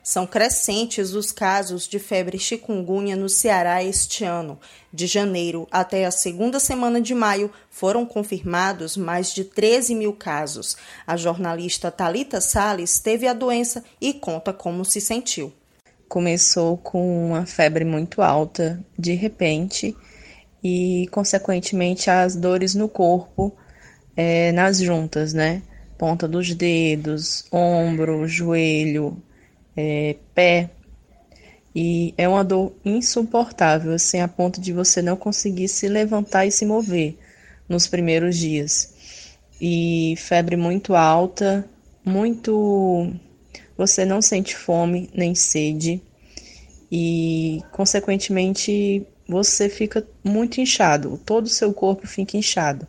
São crescentes os casos de febre chikungunya no Ceará este ano. De janeiro até a segunda semana de maio, foram confirmados mais de 13 mil casos. A jornalista Thalita Salles teve a doença e conta como se sentiu. Começou com uma febre muito alta, de repente, e, consequentemente, as dores no corpo, nas juntas, né? Ponta dos dedos, ombro, joelho, pé, e é uma dor insuportável, assim, a ponto de você não conseguir se levantar e se mover nos primeiros dias. E febre muito alta, você não sente fome nem sede e, consequentemente, você fica muito inchado, todo o seu corpo fica inchado.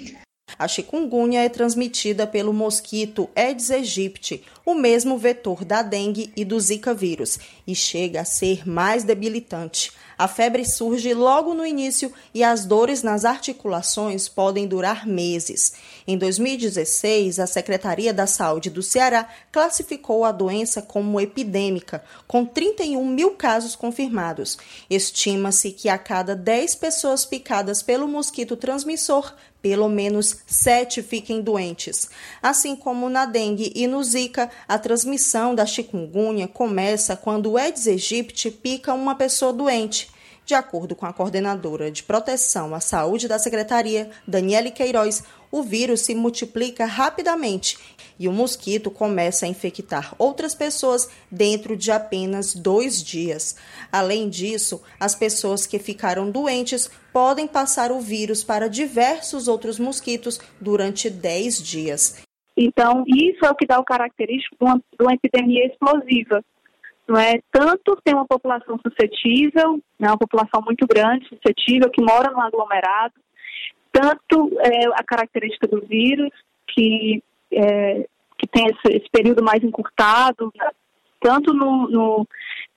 A chikungunya é transmitida pelo mosquito Aedes aegypti, o mesmo vetor da dengue e do Zika vírus, e chega a ser mais debilitante. A febre surge logo no início e as dores nas articulações podem durar meses. Em 2016, a Secretaria da Saúde do Ceará classificou a doença como epidêmica, com 31 mil casos confirmados. Estima-se que a cada 10 pessoas picadas pelo mosquito transmissor, pelo menos 7 fiquem doentes. Assim como na dengue e no Zika, a transmissão da chikungunya começa quando o Aedes aegypti pica uma pessoa doente. De acordo com a coordenadora de proteção à saúde da Secretaria, Daniele Queiroz, o vírus se multiplica rapidamente e o mosquito começa a infectar outras pessoas dentro de apenas 2 dias. Além disso, as pessoas que ficaram doentes podem passar o vírus para diversos outros mosquitos durante 10 dias. Então, isso é o que dá o característico de uma epidemia explosiva. Não é? Tanto tem uma população suscetível, né, uma população muito grande, suscetível, que mora no aglomerado, tanto a característica do vírus, que tem esse período mais encurtado, tanto no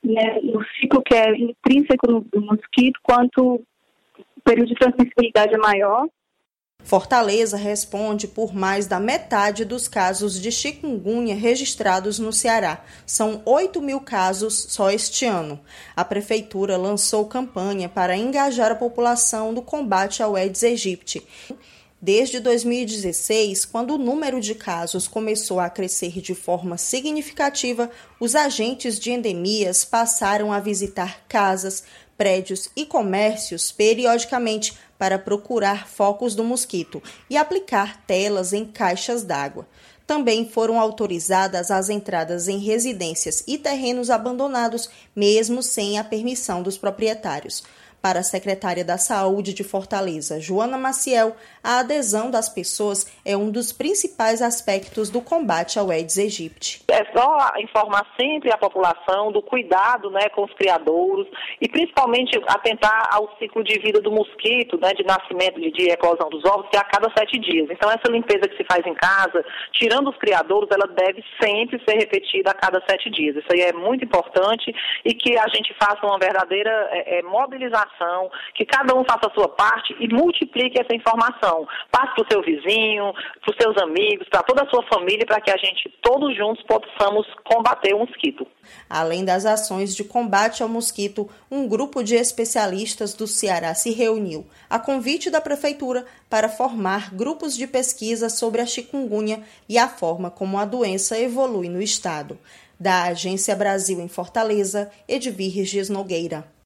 ciclo que é intrínseco do mosquito, quanto o período de transmissibilidade é maior. Fortaleza responde por mais da metade dos casos de chikungunya registrados no Ceará. São 8 mil casos só este ano. A Prefeitura lançou campanha para engajar a população no combate ao Aedes aegypti. Desde 2016, quando o número de casos começou a crescer de forma significativa, os agentes de endemias passaram a visitar casas, prédios e comércios periodicamente para procurar focos do mosquito e aplicar telas em caixas d'água. Também foram autorizadas as entradas em residências e terrenos abandonados, mesmo sem a permissão dos proprietários. Para a secretária da Saúde de Fortaleza, Joana Maciel, a adesão das pessoas é um dos principais aspectos do combate ao Aedes aegypti. É só informar sempre a população do cuidado, né, com os criadouros e principalmente atentar ao ciclo de vida do mosquito, né, de nascimento, de eclosão dos ovos, que é a cada 7 dias. Então, essa limpeza que se faz em casa, tirando os criadouros, ela deve sempre ser repetida a cada 7 dias. Isso aí é muito importante e que a gente faça uma verdadeira mobilização, que cada um faça a sua parte e multiplique essa informação. Passe para o seu vizinho, para os seus amigos, para toda a sua família, para que a gente, todos juntos, possamos combater o mosquito. Além das ações de combate ao mosquito, um grupo de especialistas do Ceará se reuniu, a convite da Prefeitura, para formar grupos de pesquisa sobre a chikungunya e a forma como a doença evolui no estado. Da Agência Brasil em Fortaleza, Edvir Regis Nogueira.